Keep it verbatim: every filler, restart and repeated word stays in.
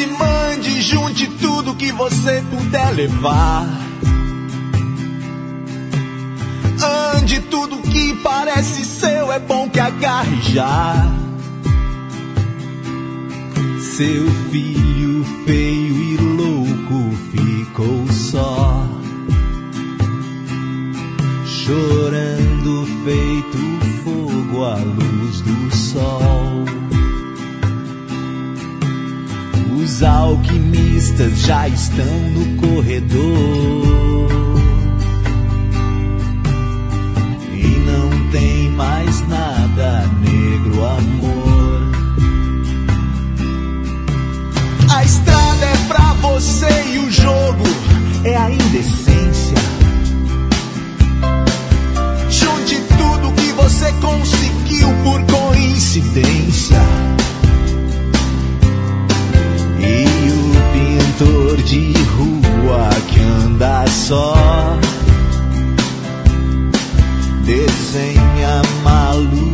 Passe, mande, junte tudo que você puder levar. Ande, tudo que parece seu é bom que agarre já. Seu filho feio e louco ficou só, chorando feito fogo à luz do sol. Os alquimistas já estão no corredor e não tem mais nada, negro amor. A estrada é pra você e o jogo é a indecência. Junte tudo que você conseguiu por coincidência. E o pintor de rua que anda só desenha maluco